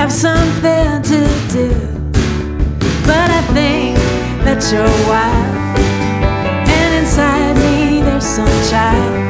have something to do, but I think that you're wild, and inside me there's some child